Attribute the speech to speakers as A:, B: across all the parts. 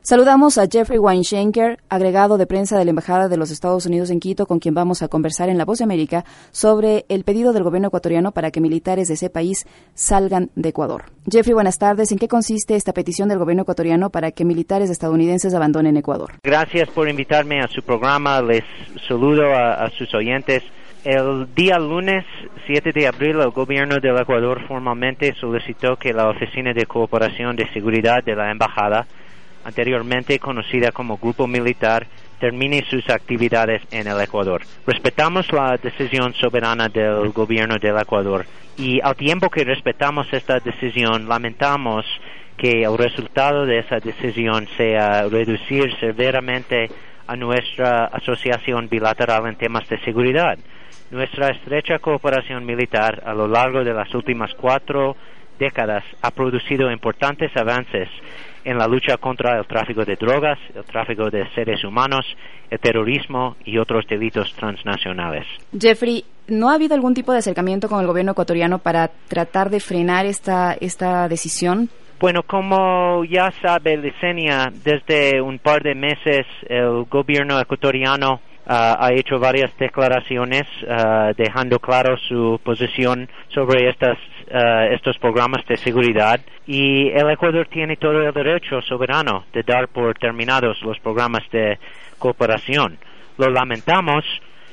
A: Saludamos a Jeffrey Weinschenker, agregado de prensa de la Embajada de los Estados Unidos en Quito, con quien vamos a conversar en La Voz de América sobre el pedido del gobierno ecuatoriano para que militares de ese país salgan de Ecuador. Jeffrey, buenas tardes. ¿En qué consiste esta petición del gobierno ecuatoriano para que militares estadounidenses abandonen Ecuador?
B: Gracias por invitarme a su programa. Les saludo a sus oyentes. El día lunes 7 de abril, el gobierno del Ecuador formalmente solicitó que la Oficina de Cooperación de Seguridad de la Embajada, anteriormente conocida como Grupo Militar, termine sus actividades en el Ecuador. Respetamos la decisión soberana del gobierno del Ecuador y al tiempo que respetamos esta decisión, lamentamos que el resultado de esa decisión sea reducir severamente a nuestra asociación bilateral en temas de seguridad. Nuestra estrecha cooperación militar a lo largo de las últimas 4 décadas ha producido importantes avances en la lucha contra el tráfico de drogas, el tráfico de seres humanos, el terrorismo y otros delitos transnacionales.
A: Jeffrey, ¿no ha habido algún tipo de acercamiento con el gobierno ecuatoriano para tratar de frenar esta decisión?
B: Bueno, como ya sabe Licenia, desde un par de meses el gobierno ecuatoriano ha hecho varias declaraciones dejando claro su posición sobre estos programas de seguridad, y el Ecuador tiene todo el derecho soberano de dar por terminados los programas de cooperación. Lo lamentamos,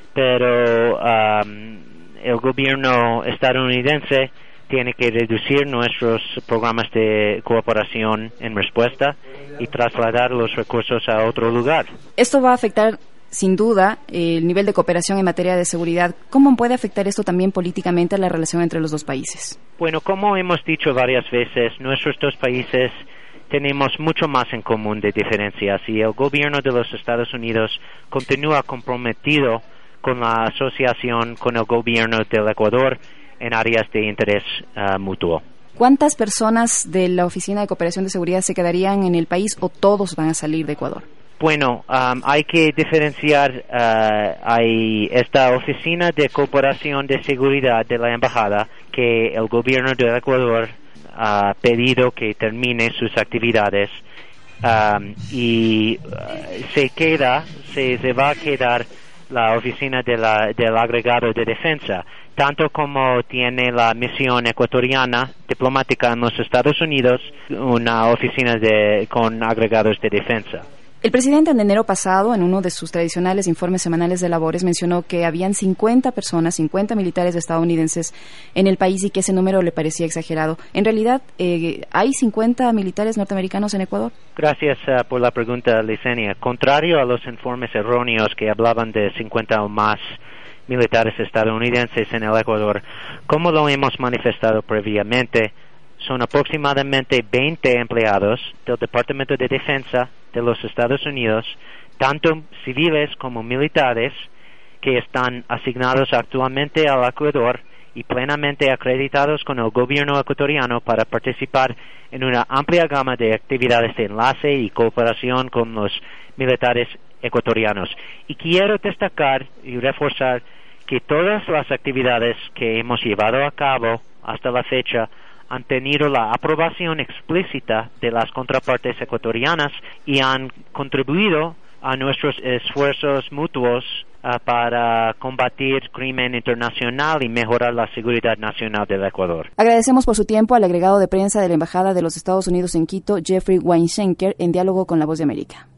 B: pero el gobierno estadounidense tiene que reducir nuestros programas de cooperación en respuesta y trasladar los recursos a otro lugar.
A: Esto va a afectar sin duda el nivel de cooperación en materia de seguridad. ¿Cómo puede afectar esto también políticamente a la relación entre los dos países?
B: Bueno, como hemos dicho varias veces, nuestros dos países tenemos mucho más en común de diferencias, y el gobierno de los Estados Unidos continúa comprometido con la asociación con el gobierno del Ecuador en áreas de interés mutuo.
A: ¿Cuántas personas de la Oficina de Cooperación de Seguridad se quedarían en el país o todos van a salir de Ecuador?
B: Bueno, hay que diferenciar. Hay esta Oficina de Cooperación de Seguridad de la Embajada, que el gobierno de Ecuador ha pedido que termine sus actividades, y se va a quedar la Oficina del Agregado de Defensa, tanto como tiene la misión ecuatoriana diplomática en los Estados Unidos, una oficina con agregados de defensa.
A: El presidente en enero pasado, en uno de sus tradicionales informes semanales de labores, mencionó que habían 50 militares estadounidenses en el país y que ese número le parecía exagerado. ¿En realidad hay 50 militares norteamericanos en Ecuador?
B: Gracias por la pregunta, Licenia. Contrario a los informes erróneos que hablaban de 50 o más militares estadounidenses en el Ecuador, como lo hemos manifestado previamente, son aproximadamente 20 empleados del Departamento de Defensa de los Estados Unidos, tanto civiles como militares, que están asignados actualmente al Ecuador y plenamente acreditados con el gobierno ecuatoriano para participar en una amplia gama de actividades de enlace y cooperación con los militares ecuatorianos. Y quiero destacar y reforzar que todas las actividades que hemos llevado a cabo hasta la fecha han tenido la aprobación explícita de las contrapartes ecuatorianas y han contribuido a nuestros esfuerzos mutuos para combatir crimen internacional y mejorar la seguridad nacional del Ecuador.
A: Agradecemos por su tiempo al agregado de prensa de la Embajada de los Estados Unidos en Quito, Jeffrey Weinschenker, en diálogo con La Voz de América.